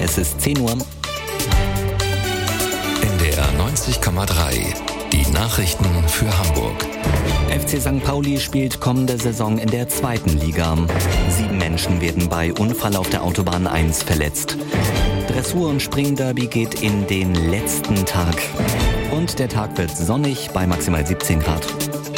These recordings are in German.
Es ist 10 Uhr. NDR 90,3. Die Nachrichten für Hamburg. FC St. Pauli spielt kommende Saison in der 2. Liga. 7 Menschen werden bei Unfall auf der Autobahn 1 verletzt. Dressur- und Springderby geht in den letzten Tag. Und der Tag wird sonnig bei maximal 17 Grad.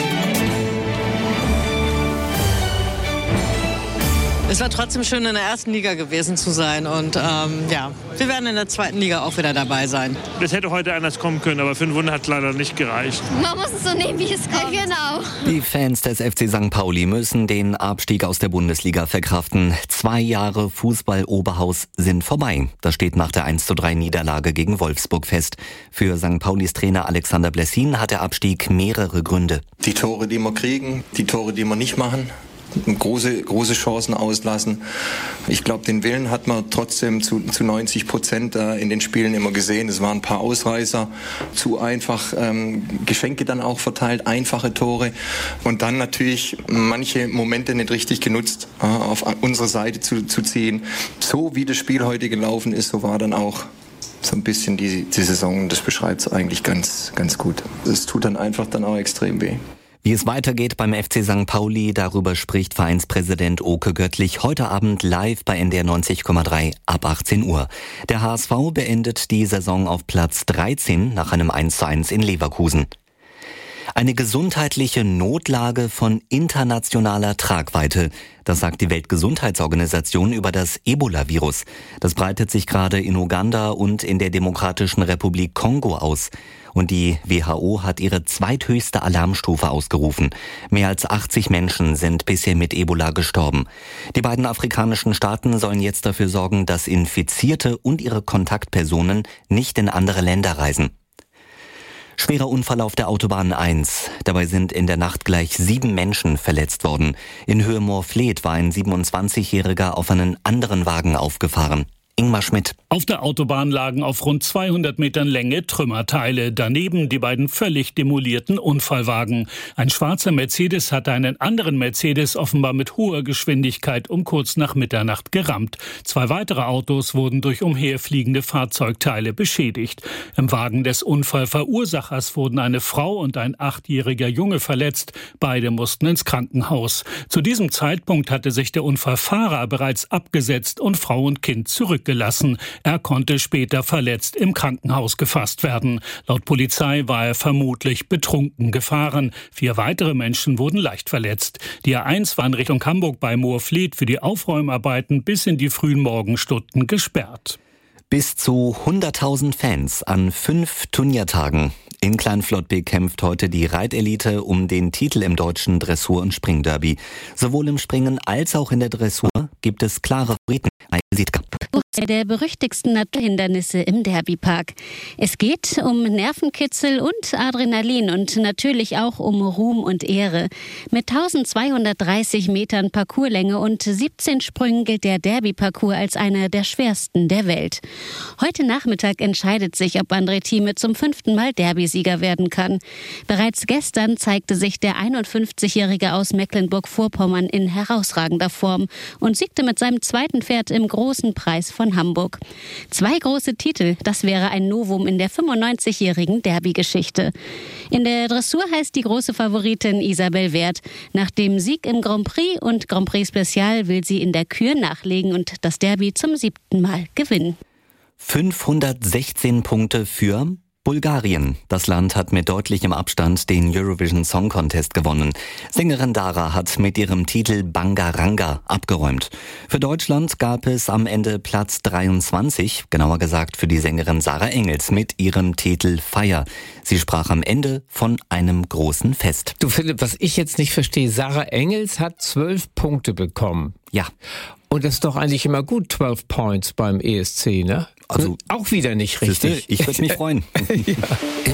Es war trotzdem schön, in der 1. Liga gewesen zu sein. Und wir werden in der 2. Liga auch wieder dabei sein. Das hätte heute anders kommen können, aber für ein Wunder hat es leider nicht gereicht. Man muss es so nehmen, wie es kommt. Genau. Die Fans des FC St. Pauli müssen den Abstieg aus der Bundesliga verkraften. 2 Jahre Fußball-Oberhaus sind vorbei. Das steht nach der 1:3 Niederlage gegen Wolfsburg fest. Für St. Paulis Trainer Alexander Blessin hat der Abstieg mehrere Gründe. Die Tore, die wir kriegen, die Tore, die wir nicht machen. Große Chancen auslassen. Ich glaube, den Willen hat man trotzdem zu 90% in den Spielen immer gesehen. Es waren ein paar Ausreißer, zu einfach Geschenke dann auch verteilt, einfache Tore und dann natürlich manche Momente nicht richtig genutzt, auf unsere Seite zu ziehen. So wie das Spiel heute gelaufen ist, so war dann auch so ein bisschen die Saison. Das beschreibt es eigentlich ganz, ganz gut. Es tut dann einfach dann auch extrem weh. Wie es weitergeht beim FC St. Pauli, darüber spricht Vereinspräsident Oke Göttlich heute Abend live bei NDR 90,3 ab 18 Uhr. Der HSV beendet die Saison auf Platz 13 nach einem 1:1 in Leverkusen. Eine gesundheitliche Notlage von internationaler Tragweite. Das sagt die Weltgesundheitsorganisation über das Ebola-Virus. Das breitet sich gerade in Uganda und in der Demokratischen Republik Kongo aus. Und die WHO hat ihre zweithöchste Alarmstufe ausgerufen. Mehr als 80 Menschen sind bisher mit Ebola gestorben. Die beiden afrikanischen Staaten sollen jetzt dafür sorgen, dass Infizierte und ihre Kontaktpersonen nicht in andere Länder reisen. Schwerer Unfall auf der Autobahn 1. Dabei sind in der Nacht gleich 7 Menschen verletzt worden. In Höhe Moorfleet war ein 27-Jähriger auf einen anderen Wagen aufgefahren. Ingmar Schmidt. Auf der Autobahn lagen auf rund 200 Metern Länge Trümmerteile. Daneben die beiden völlig demolierten Unfallwagen. Ein schwarzer Mercedes hatte einen anderen Mercedes offenbar mit hoher Geschwindigkeit um kurz nach Mitternacht gerammt. 2 weitere Autos wurden durch umherfliegende Fahrzeugteile beschädigt. Im Wagen des Unfallverursachers wurden eine Frau und ein 8-jähriger Junge verletzt. Beide mussten ins Krankenhaus. Zu diesem Zeitpunkt hatte sich der Unfallfahrer bereits abgesetzt und Frau und Kind zurückgelassen. Er konnte später verletzt im Krankenhaus gefasst werden. Laut Polizei war er vermutlich betrunken gefahren. 4 weitere Menschen wurden leicht verletzt. Die A1 war in Richtung Hamburg bei Moorfleet für die Aufräumarbeiten bis in die frühen Morgenstunden gesperrt. Bis zu 100.000 Fans an 5 Turniertagen. In Kleinflottbek kämpft heute die Reitelite um den Titel im deutschen Dressur- und Springderby. Sowohl im Springen als auch in der Dressur gibt es klare Favoriten. Der berüchtigsten Naturhindernisse im Derbypark. Es geht um Nervenkitzel und Adrenalin und natürlich auch um Ruhm und Ehre. Mit 1230 Metern Parcourslänge und 17 Sprüngen gilt der Derby-Parcours als einer der schwersten der Welt. Heute Nachmittag entscheidet sich, ob André Thieme zum 5. Mal Derby-Sieger werden kann. Bereits gestern zeigte sich der 51-Jährige aus Mecklenburg-Vorpommern in herausragender Form und siegte mit seinem 2. Pferd im Großen Preis von Hamburg. 2 große Titel, das wäre ein Novum in der 95-jährigen Derby-Geschichte. In der Dressur heißt die große Favoritin Isabel Wert. Nach dem Sieg im Grand Prix und Grand Prix Special will sie in der Kür nachlegen und das Derby zum 7. Mal gewinnen. 516 Punkte für Bulgarien. Das Land hat mit deutlichem Abstand den Eurovision Song Contest gewonnen. Sängerin Dara hat mit ihrem Titel Bangaranga abgeräumt. Für Deutschland gab es am Ende Platz 23, genauer gesagt für die Sängerin Sarah Engels mit ihrem Titel Fire. Sie sprach am Ende von einem großen Fest. Du Philipp, was ich jetzt nicht verstehe, Sarah Engels hat 12 Punkte bekommen. Ja. Und das ist doch eigentlich immer gut, 12 Points beim ESC, ne? Also auch wieder nicht richtig. Ich würde mich freuen. Ja.